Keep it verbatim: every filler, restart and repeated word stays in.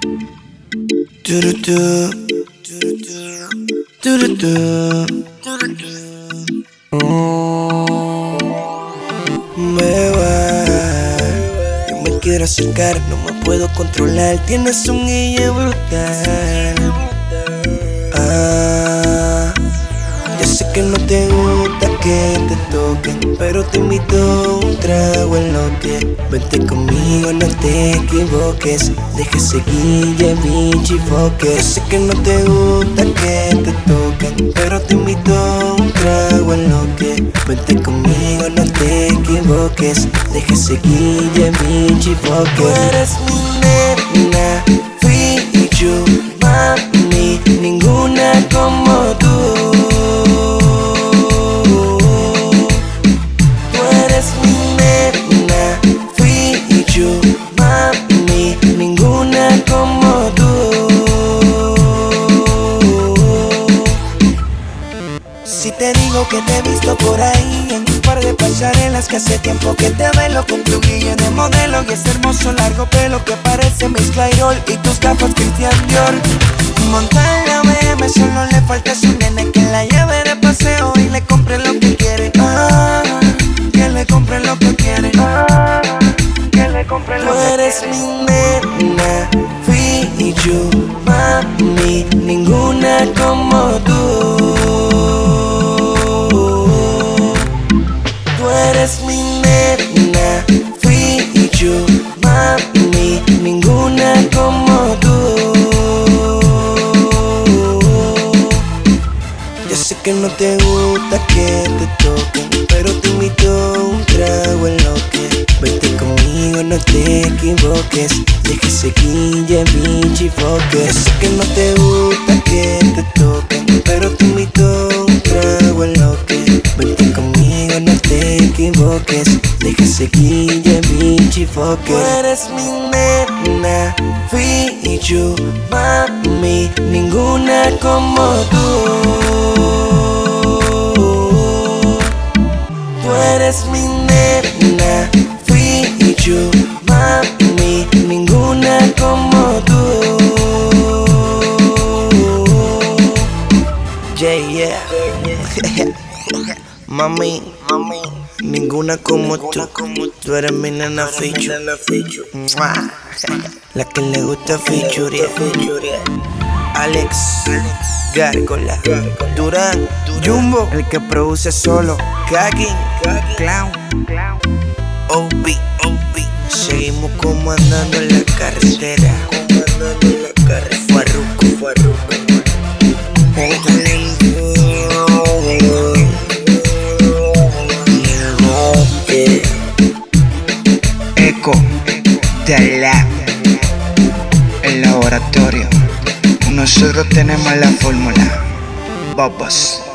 Turutu, turutu, oh, beba, yo me quiero acercar, no me puedo controlar. Tienes un guille brutal. Ah, yo sé que no te gusta que te toquen, pero te invito a un trago en lo que vente conmigo, no te equivoques. Deja ese guille, bichi, foque. Yo sé que no te gusta que te toquen, pero te invito a un trago en lo que vente conmigo, no te equivoques. Deja ese guille, bichi, foque. Tú eres mi nena, fui yo, mami, ninguna como tú. Si te digo que te he visto por ahí en un par de pasarelas, que hace tiempo que te velo con tu guille de modelo y ese hermoso largo pelo que parece Miss Clairol y tus gafas Christian Dior. Monta en la B M, solo le falta su nene que la lleve de paseo y le compre lo que quiere. Ah, que le compre lo que quiere. Ah, que le compre lo que quiere. Tú eres mi nena, fui yo, mami, ninguna como tú. Eres mi nena, fui yo, mami, ninguna como tú. Yo sé que no te gusta que te toquen, pero te invito a un trago en lo que vente conmigo, no te equivoques. Deja ese guille, bichi, foque. Yo sé que no te gusta que te toquen, pero te invito a un trago en lo que vente conmigo, no te equivoques. Deja ese guille, bichi, foque. Tú eres mi nena, fui yo, mami, ninguna como tú. Tú eres mi nena, fui yo, mami, ninguna como tú. Yeah, yeah. Mami, mami, ninguna como tú. Tú eres mi nena feature. La que le gusta feature. Alex, Gárgola, Durán, Jumbo, el que produce solo. Kaki, Clown, O B, O B. Seguimos comandando en la carretera. Comandando en la carretera. Farruko, Farruko. Eco de la el laboratorio. Nosotros tenemos la fórmula. Babas.